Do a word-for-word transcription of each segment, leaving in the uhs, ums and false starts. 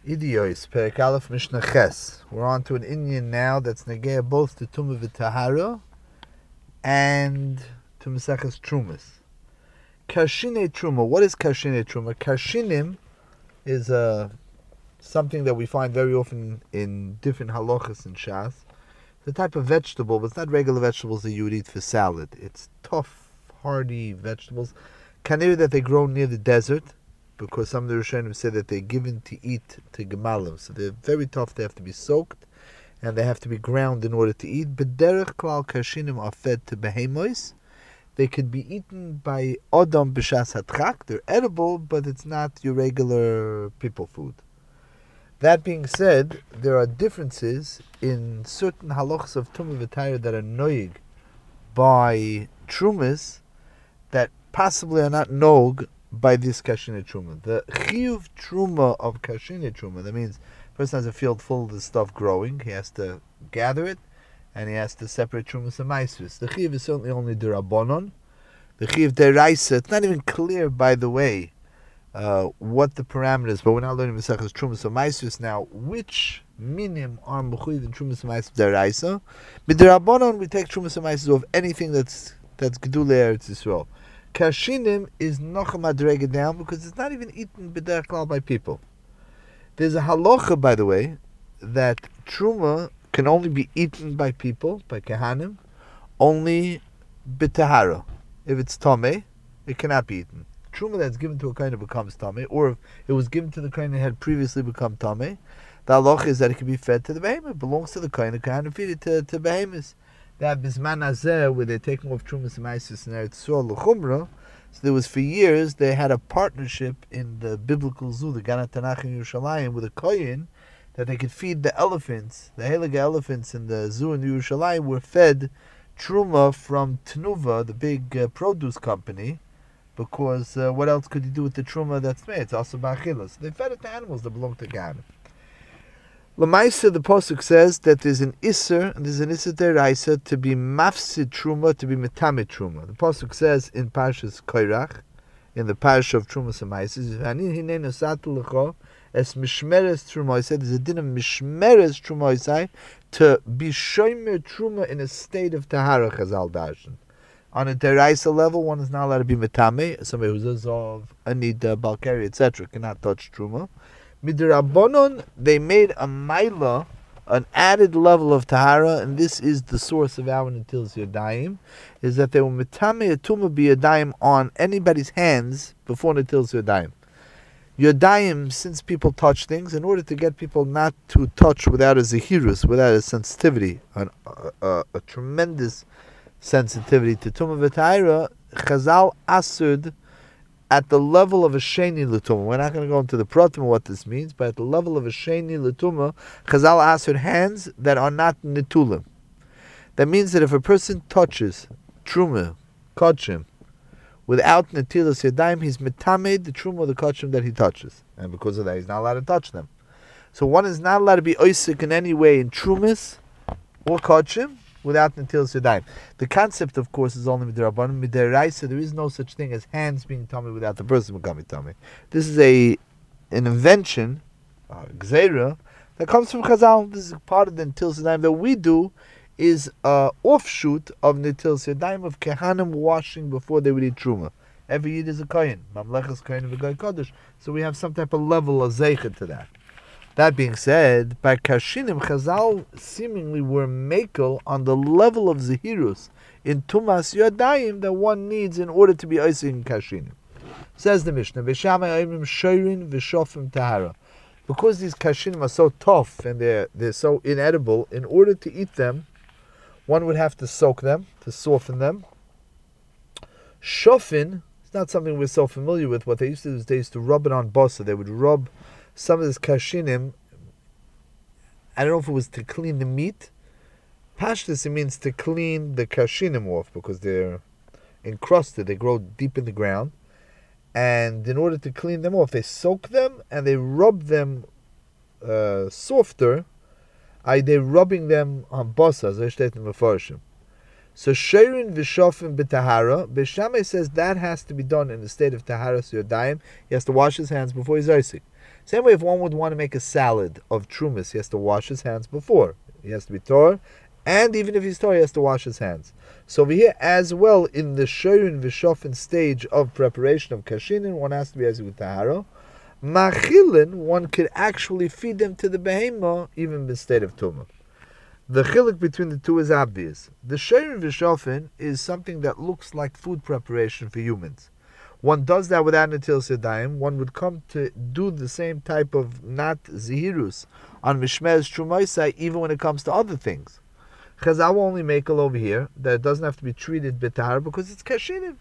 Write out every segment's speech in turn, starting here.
Idiois, Perek Aleph Mishnah Ches. We're on to an Indian now that's negea both to Tumah v'Tahara and to Maseches Trumas. Karshine Truma. What is Karshine Truma? Karshinim is uh, something that we find very often in different halachas and shas. It's a type of vegetable, but it's not regular vegetables that you would eat for salad. It's tough, hardy vegetables. Kanir that they grow near the desert, because some of the Rishonim say that they're given to eat to gemalim. So they're very tough, they have to be soaked, and they have to be ground in order to eat. But derech klal karshinim are fed to behemois. They could be eaten by Odom b'shas hatchak. They're edible, but it's not your regular people food. That being said, there are differences in certain halachas of Tumah v'Tahara that are noig by trumas that possibly are not noig by this Karshine Truma. The Chiyuv Truma of Karshine Truma, that means a person has a field full of the stuff growing, he has to gather it, and he has to separate Trumas and Maisus. The Chiyuv is certainly only the Rabbanon. The Chiyuv Deraisa, it's not even clear, by the way, uh, what the parameters, but we're not learning Maseches Trumas and Maisus now, which minim are Mechuyev in Trumas and Maisus Deraisa. But the Rabbanon, we take Trumas and Maisus of anything that's that's Gedulei Eretz Yisrael. Karshinim is nocha madrega down because it's not even eaten b'derech klal by people. There's a halacha, by the way, that truma can only be eaten by people, by kehanim, only b'tahara. If it's tameh, it cannot be eaten. Truma that's given to a kohen becomes tameh, or if it was given to the kohen that had previously become tameh, the halacha is that it can be fed to the behemoth. It belongs to the kohen. The kohen feed it to, to behemoths. That bisman azeh, where they're taking off Trumas and Maisus and Eretz Yisrael l'chumra. So there was for years they had a partnership in the biblical zoo, the Gan HaTanach in Yerushalayim, with a kohen that they could feed the elephants. The heilige elephants in the zoo in Yerushalayim were fed truma from Tnuva, the big uh, produce company, because uh, what else could you do with the truma that's made? It's also ba'achila. So they fed it to animals that belong to God. Lamaisa, the pasuk says that there's an iser and there's an iser deraisa to be mafsid truma, to be metame truma. The pasuk says in Parshas Koirach, in the parsha of Trumas and Maises, "Ani hinenu satu lecho es mishmeres truma." He said there's a din of mishmeres truma to be shomer truma in a state of tahara. Chazal darshan. On a deraisa level, one is not allowed to be metame. Somebody who's a zov, anida, balkari, et cetera, cannot touch truma. Midrabanon, they made a maila, an added level of tahara, and this is the source of our Netilas Yadayim, is that they were mitame a tumah b'yadayim on anybody's hands before Netilas Yadayim. Yadayim, since people touch things, in order to get people not to touch without a zehirus, without a sensitivity, an, a, a, a tremendous sensitivity to tumah v'tahara, Chazal asud at the level of a sheni l'tumah. We're not going to go into the pratim of what this means, but at the level of a sheni l'tumah, Chazal asur hands that are not netulim. That means that if a person touches truma, kodshim, without netilas yadayim, he's metamed the truma or the kodshim that he touches, and because of that, he's not allowed to touch them. So one is not allowed to be oisik in any way in trumas or kodshim without netilas yadayim. The concept, of course, is only midrabanan. Midaraisa, there is no such thing as hands being tummy without the person becoming tummy. This is a an invention, uh, gzeira, that comes from Chazal. This is part of the netilas yadayim that we do, is an offshoot of netilas yadayim of kehanim washing before they would eat truma. Every Yid is a kohen, mamlechas kohen v'goy kodesh. So we have some type of level of zeicha to that. That being said, by Karshinim, Chazal seemingly were makel on the level of Zehirus in Tumas Yadayim that one needs in order to be Oisik in Karshinim. Says the Mishnah, V'shamay Oimim Shoirin V'shofim Tahara. Because these Karshinim are so tough and they're, they're so inedible, in order to eat them, one would have to soak them, to soften them. Shofin, it's not something we're so familiar with. What they used to do is they used to rub it on bosa. They would rub some of this kashinim. I don't know if it was to clean the meat. Pashtus, it means to clean the kashinim off because they're encrusted. They grow deep in the ground. And in order to clean them off, they soak them and they rub them uh, softer. I, they're rubbing them on bosa, as I stated in Mefarshim. So Sheirin V'Shofim B'Tahara, Beis Shammai says that has to be done in the state of Taharas Yodayim. He has to wash his hands before he's Isaac. Same way if one would want to make a salad of Trumas, he has to wash his hands before. He has to be Torah, and even if he's Torah, he has to wash his hands. So over here as well, in the Sheirin V'Shofim stage of preparation of Kashinin, one has to be Isaac with Tahara. Machilin, one could actually feed them to the Behemah, even in the state of Tumah. The chiluk between the two is obvious. The Sheirin V'Shofim is something that looks like food preparation for humans. One does that without Netilas Yadayim. One would come to do the same type of not zihirus on Mishmez Trumaisai, even when it comes to other things. Chazal will only make it over here that it doesn't have to be treated b'tahara because it's kashinim.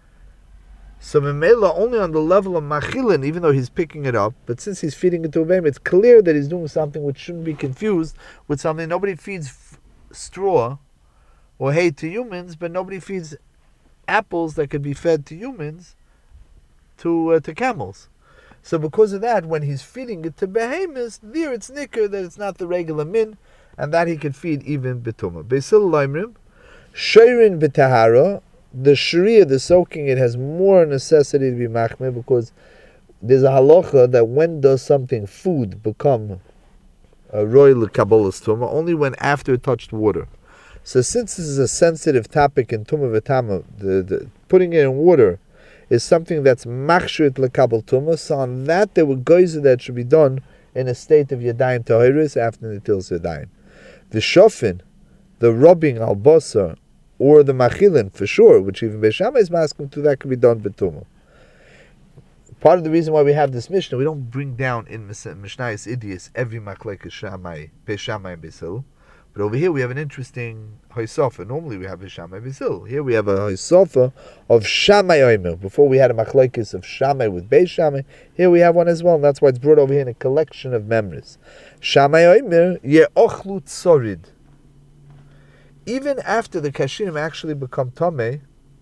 So Memela only on the level of machilin, even though he's picking it up, but since he's feeding it to a behemoth, it's clear that he's doing something which shouldn't be confused with something. Nobody feeds f- straw or hay to humans, but nobody feeds apples that could be fed to humans to uh, to camels. So because of that, when he's feeding it to behemoths, there it's nicker that it's not the regular min, and that he could feed even betuma. Beisil laimrim, sheirin b'tahara. The sharia, the soaking it, has more necessity to be machmir because there's a halacha that when does something, food, become a royal kabbalas tumah? Only when after it touched water. So since this is a sensitive topic in tumah v'tama, the, the putting it in water is something that's machshrit lekabel tumah. So on that there were geyser that should be done in a state of yadayim tahiris after the tils yadayim. The shofin, the rubbing al basar, or the machilin, for sure, which even Beis Shammai is masking to, that can be done betumah. Part of the reason why we have this Mishnah, we don't bring down in Mishnayos Idias every machlekes Shammai, Beis Shammai and Beis Hillel, but over here we have an interesting hoisofa. Normally we have Beis Shammai and Beis Hillel. Here we have a hoisofa of Shammai Omer. Before we had a machlekes of Shammai with Beis Shammai, here we have one as well, and that's why it's brought over here in a collection of memories. Shammai Omer, ye'ochlu tzorid. Even after the kashinim actually become tameh,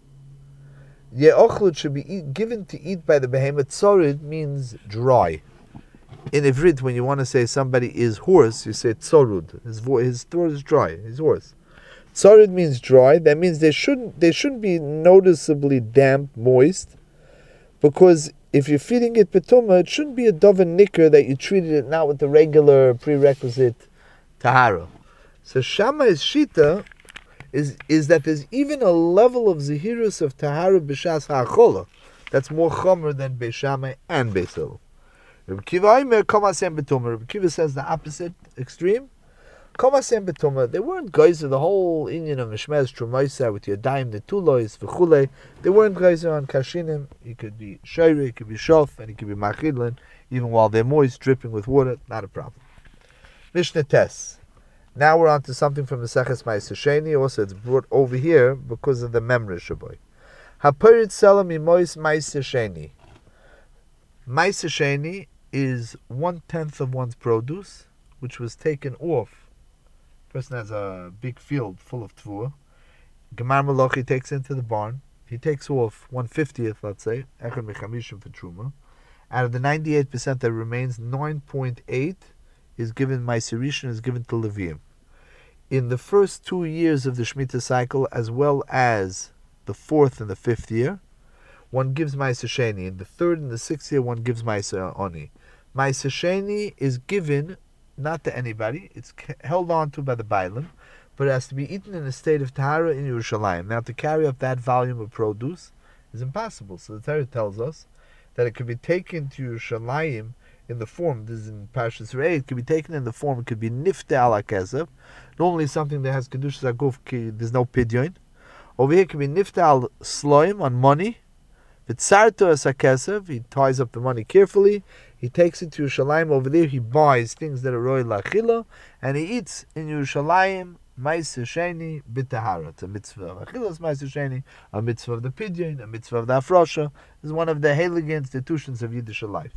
ye'ochlut should be eat, given to eat by the behemoth. Tzorid means dry. In Ivrit, when you want to say somebody is hoarse, you say tzorud. His vo- his throat is dry. He's hoarse. Tzorid means dry. That means they shouldn't they shouldn't be noticeably damp, moist, because if you're feeding it petuma, it shouldn't be a doven nicker that you treated it not with the regular prerequisite tahara. So Shammai's shita is is that there's even a level of zihirus of tahara b'shas ha'achola that's more chomer than Beis Shammai and Beis Hillel. Reb Kiva Aimer komasem betuma. Reb Kiva says the opposite extreme. Komasem betuma. They weren't guys of the whole Indian of Mishmez Trumaisa with Yadayim Netulois v'chulei. They weren't guys on kashinim. He could be shayri, he could be shof, and he could be machidlin, even while they're moist, dripping with water. Not a problem. Mishnah Tes. Now we're on to something from the Seches Ma'aser Sheni. Also, it's brought over here because of the Memra Shaboy. Haperit Selam Imois Ma'aser Sheni. Ma'aser Sheni is one-tenth of one's produce, which was taken off. The person has a big field full of tvua. Gemar Malach, he takes into the barn. He takes off one-fiftieth, let's say, Echad Mechamishim for Truma. Out of the ninety-eight percent that remains, nine point eight is given, Ma'aser Rishon is given to Levium. In the first two years of the Shemitah cycle, as well as the fourth and the fifth year, one gives Ma'aser Sheni. In the third and the sixth year, one gives Ma'aser Oni. Ma'aser Sheni is given not to anybody. It's held on to by the Bailim, but it has to be eaten in a state of Tahara in Yerushalayim. Now, to carry up that volume of produce is impossible. So the Torah tells us that it could be taken to Yerushalayim in the form, this is in Parshas Re'eh, it could be taken in the form, it could be nifte ala kesef. Normally something that has kedushas aguf, there's no pidyon. Over here it could be nifte al sloim, on money. V'tzarto as kesef, he ties up the money carefully, he takes it to Yerushalayim. Over there he buys things that are roy lachila, and he eats in Yerushalayim Ma'aser Sheni b'tahara. It's a mitzvah of achilas Ma'aser Sheni, a mitzvah of the pidyon, a mitzvah of the afrosha. This is one of the heilige institutions of Yiddish life.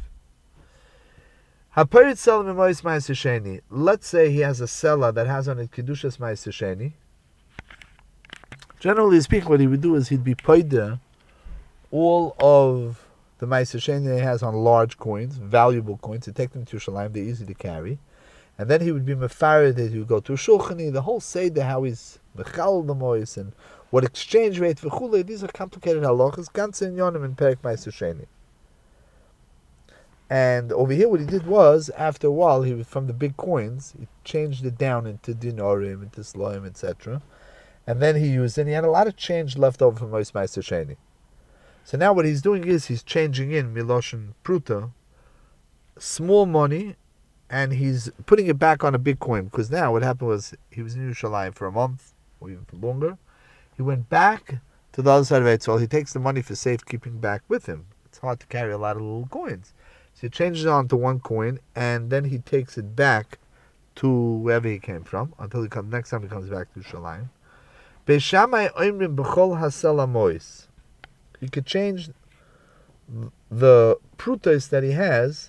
Let's say he has a cellar that has on it Kedushas Ma'aser Sheni. Generally speaking, what he would do is he'd be paida all of the Ma'aser Sheni he has on large coins, valuable coins. He'd take them to Yerushalayim, they're easy to carry. And then he would be mefared that he would go to Shulchani, the whole Seder, how he's mechal the mois, and what exchange rate for chule. These are complicated halachas. Ganze in Yonim in Perek Ma'aser Sheni. And over here, what he did was, after a while, he was from the big coins, he changed it down into dinarim, into sloim, et cetera. And then he used, and he had a lot of change left over from Mois Ma'aser Sheni. So now what he's doing is he's changing in Miloshin Pruta, small money, and he's putting it back on a big coin. Because now what happened was he was in Yerushalayim for a month, or even for longer. He went back to the other side of Eitzol. He takes the money for safekeeping back with him. It's hard to carry a lot of little coins. So he changes it onto one coin, and then he takes it back to wherever he came from, until he comes, next time he comes back to Yerushalayim. Beis Shammai oimrim b'chol hasela mois. He could change the prutos that he has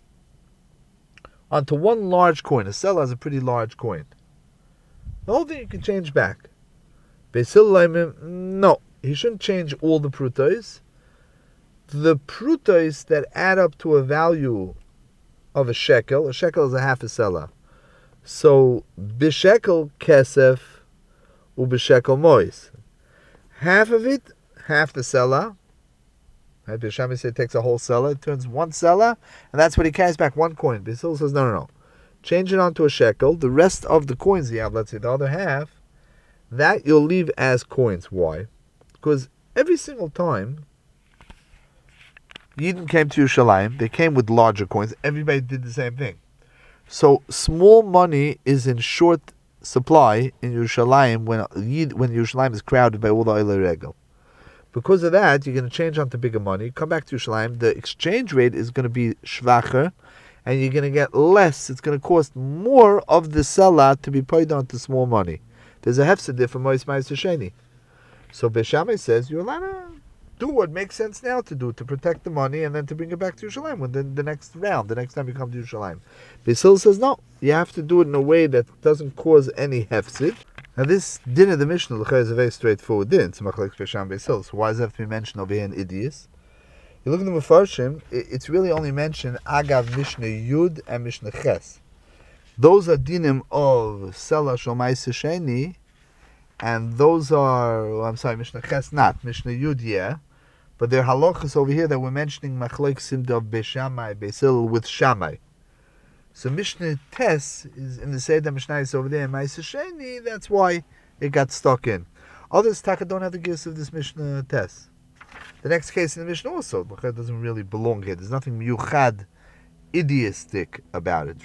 onto one large coin. A seller has a pretty large coin. The whole thing you can change back. Beis Hillel, no, he shouldn't change all the prutos. The prutos that add up to a value of a shekel, a shekel is a half a seller. So, b'shekel kesef u b'shekel mois. Half of it, half the seller. Right? Beis Shammai said it takes a whole seller, it turns one seller, and that's what he carries back, one coin. Beis Hillel says, no, no, no. Change it onto a shekel. The rest of the coins you have, let's say the other half, that you'll leave as coins. Why? Because every single time Yidden came to Yerushalayim, they came with larger coins. Everybody did the same thing. So small money is in short supply in Yerushalayim when Yid, when Yerushalayim is crowded by all the Oilei Regel. Because of that, you're going to change onto bigger money. Come back to Yerushalayim, the exchange rate is going to be shvacher, and you're going to get less. It's going to cost more of the seller to be paid onto small money. There's a hefsed there for Mois Ma'aser Sheni. So Beis Shammai says you're allowed to do what makes sense now to do, to protect the money and then to bring it back to Yerushalayim when the, the next round, the next time you come to Yerushalayim. Beis Hillel says no, you have to do it in a way that doesn't cause any hefsid. Now this din of the Mishnah is a very straightforward din. It's machlokes Beis Shammai Beis Hillel. So why does it have to be mentioned over here in Idias? You look at the Mefarshim, it's really only mentioned Agav Mishnah Yud and Mishnah Ches. Those are dinim of Sela Shel Ma'aser Sheni, and those are, oh, I'm sorry, Mishnah Ches not, Mishnah Yud, yeah. But there are halachas over here that we're mentioning machlokes of Beis Shammai Beis Hillel with Shammai. So Mishnah Tes is in the Seder Mishnah is over there in Ma'aser Sheni, that's why it got stuck in. Others taka don't have the gifts of this Mishnah Tes. The next case in the Mishnah also, it doesn't really belong here. There's nothing miyuchad, ideistic about it.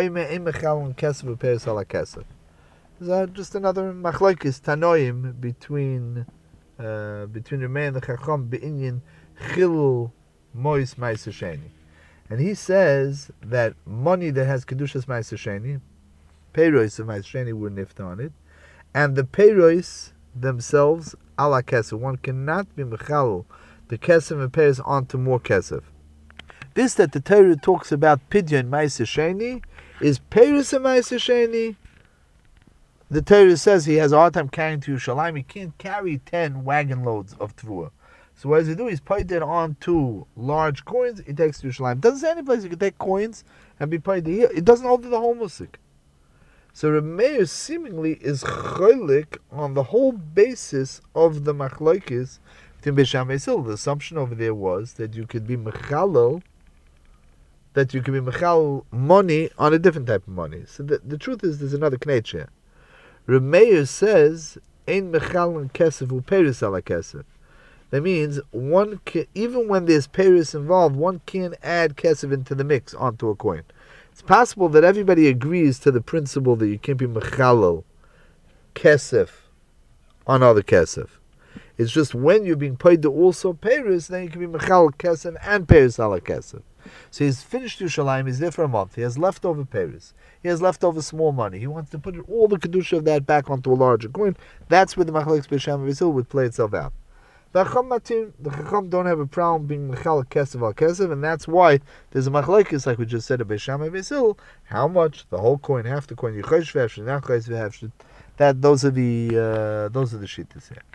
There's just another machlokes tanoim between uh, between Rameh and the Chacham be'inyan chilul mois Ma'aser Sheni. And he says that money that has kedushas Ma'aser Sheni, peiros of Ma'aser Sheni were nift on it, and the peiros themselves ala kesef. One cannot be mechal the kesef and peiros onto more kesef. This that the Torah talks about pidyon Ma'aser Sheni is peiros of Ma'aser Sheni. The Torah says he has a hard time carrying to Yerushalayim. He can't carry ten wagon loads of tevuah. So what does he do? He's paid it on two large coins. He takes to Yerushalayim. Doesn't say any place you can take coins and be paid here. It doesn't hold to the whole musik. So Reb Meir seemingly is cholik on the whole basis of the machlokes between Beis Shammai and Beis Hillel. The assumption over there was that you could be mechalel, that you could be mechal money on a different type of money. So the, the truth is, there's another knetch here. Reb Meir says, "Ein mechal kesef u peiros ala kesef." That means one can, even when there's peiros involved, one can't add kesef into the mix onto a coin. It's possible that everybody agrees to the principle that you can't be mechalel kesef on other kesef. It's just when you're being paid to also peiros, then you can be mechal kesef and peiros ala kesef. So he's finished Yerushalayim, he's there for a month, he has leftover peiros, he has leftover small money, he wants to put all the kedusha of that back onto a larger coin. That's where the machlokes Beis Shammai and Beis Hillel would play itself out. The Chacham don't have a problem being mechal kesef al kesef, and that's why there's a machlokes, like we just said, of Beis Shammai and Beis Hillel. How much? The whole coin, half the coin, you chosh v'hefshit, not chosh v'hefshit. That those are the uh, those are the shittas here.